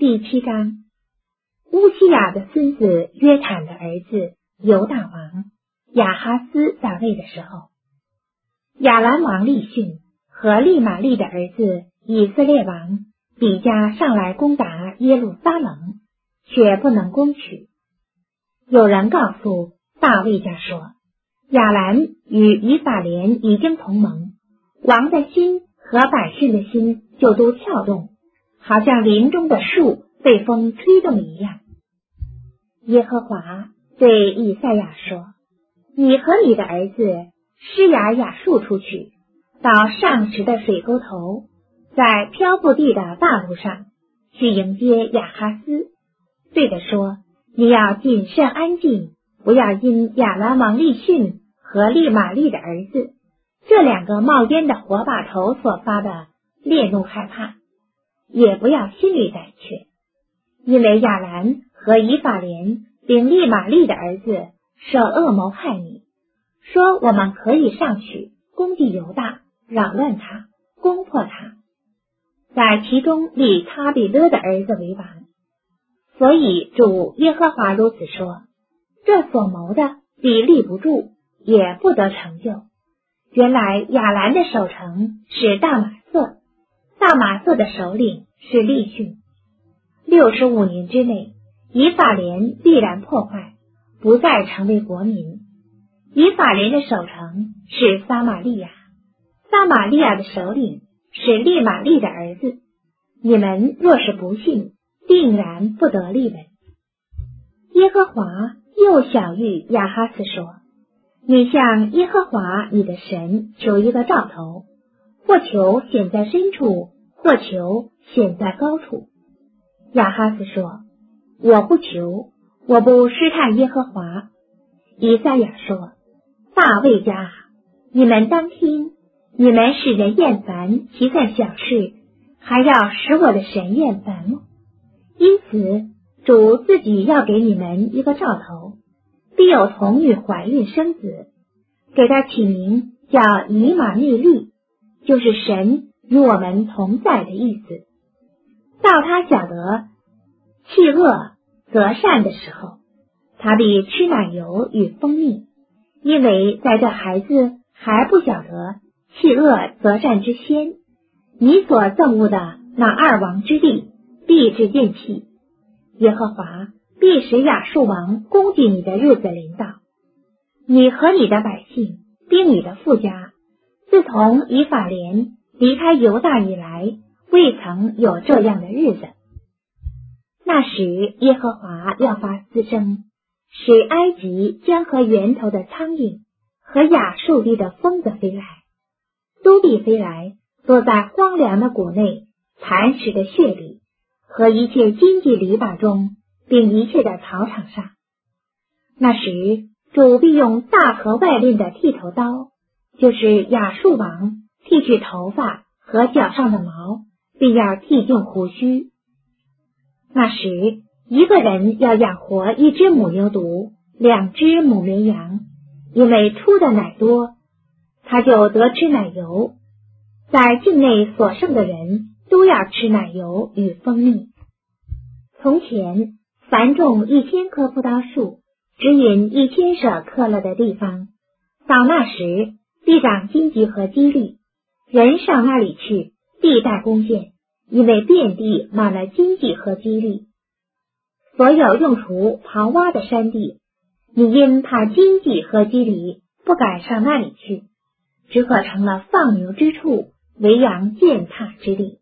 第7章，乌西雅的孙子约坦的儿子犹大王亚哈斯在位的时候，亚兰王利逊和利玛利的儿子以色列王比加上来攻打耶路撒冷，却不能攻取。有人告诉大卫家说，亚兰与以法莲已经同盟，王的心和百姓的心就都跳动，好像林中的树被风吹动一样。耶和华对以赛亚说，你和你的儿子施雅雅述出去，到上池的水沟头，在漂布地的大路上去迎接亚哈斯，对他说，你要谨慎安静，不要因亚兰王利逊和利玛利的儿子这2个冒烟的火把头所发的烈怒害怕，也不要心里胆怯，因为亚兰和以法莲并利玛利的儿子设恶谋害你，说我们可以上去攻击犹大，扰乱他，攻破他，在其中立他比勒的儿子为王。所以主耶和华如此说，这所谋的必立不住，也不得成就。原来亚兰的守城是大马色，大马色的首领是利逊。65年之内，以法莲必然破坏，不再成为国民。以法莲的守城是撒玛利亚，撒玛利亚的首领是利玛利的儿子。你们若是不信，定然不得立稳。耶和华又晓谕亚哈斯说，你向耶和华你的神求一个兆头，或求显在深处，或求显在高处。亚哈斯说，我不求，我不试探耶和华。以赛亚说，大卫家，你们当听，你们使人厌烦其算小事，还要使我的神厌烦吗？因此主自己要给你们一个兆头，必有童女怀孕生子，给他起名叫以马内利，就是神与我们同在的意思。到他晓得弃恶择善的时候，他必吃奶油与蜂蜜，因为在这孩子还不晓得弃恶择善之先，你所憎恶的那2王之地必至见弃。耶和华必使亚述王攻击你的日子临到，你和你的百姓并你的父家，自从以法莲离开犹大以来，未曾有这样的日子。那时耶和华要发嘶声，使埃及将和源头的苍蝇和亚述地的蜂子飞来，都必飞来，落在荒凉的谷内，磐石的穴里，和一切荆棘篱笆中，并一切的草场上。那时主必用大河外链的剃头刀，就是亚述王剃去头发和脚上的毛，并要剃尽胡须。那时一个人要养活1只母牛犊，2只母绵羊，因为出的奶多，他就得吃奶油。在境内所剩的人都要吃奶油与蜂蜜。从前凡种1000棵葡萄树，只引1000舍克勒的地方，到那时必长荆棘和蒺藜，人上那里去必带弓箭，因为遍地满了荆棘和蒺藜。所有用锄刨挖的山地，你因怕荆棘和蒺藜，不敢上那里去，只可成了放牛之处，为羊践踏之地。